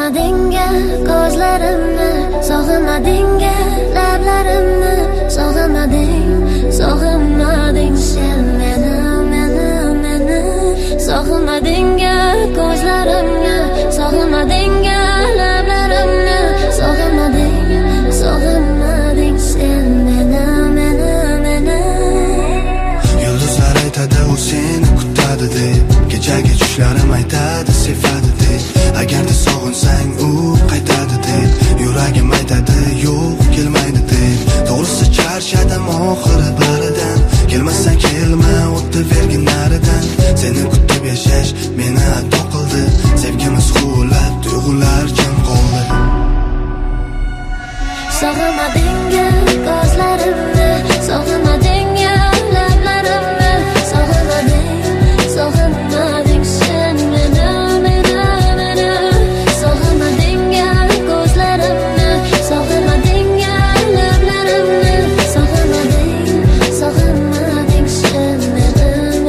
Sog'inmadingga ko'zlarimni, sog'inmadingga lablarimni, sog'inmading sen meni. Sog'inmadingga ko'zlarimni, sog'inmadingga lablarimni, sog'inmading sen meni. Yulduzlar aytadi u seni kutadi deb, kechagi tushlarim aytadi sevadi deb. Agarda sog'insang u qaytadi deb, yuragim aytadi yo'q kelmaydi deb. To'g'risi charchadim oxiri baridan, kelmassan kelma o'tdi vergin naridan. Seni kutib yashash meni ato qildi, sevgimiz huvillab tuyg'ular jam qoldi. Sog'inmadingga ko'zlarimni, sog'inmadingga lablarimni, sog'inmading sen meni. Sog'inmadingga ko'zlarimni, sog'inmadingga lablarimni, sog'inmading sen meni.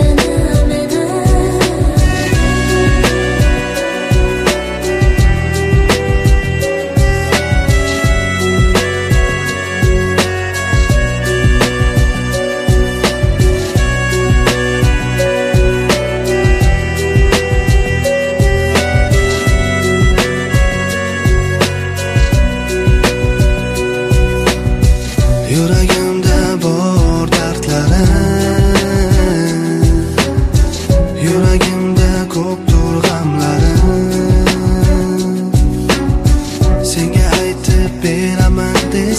Yuragimda bor dardlarim, yuragimda ko'pdir g'amlarim. Senga aytib beraman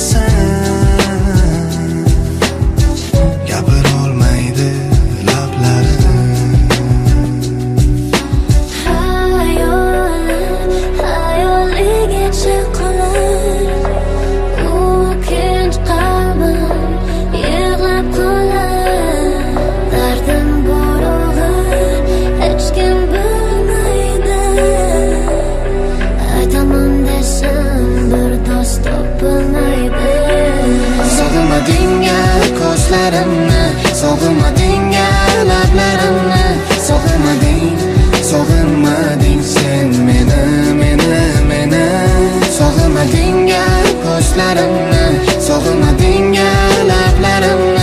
desam, gapirolmaydi lablarim. Hayoligacha qolar u kinch qalbim, yig'lab qolar. Dardim bor og'ir, hech kim bilmaydi. Aytaman desam bir do'st topilmaydi. Sog'inmadingga ko'zlarimni, sog'inmadingga lablarimni, sog'inmading sen meni. Sog'inmadingga ko'zlarimni, sog'inmadingga lablarimni,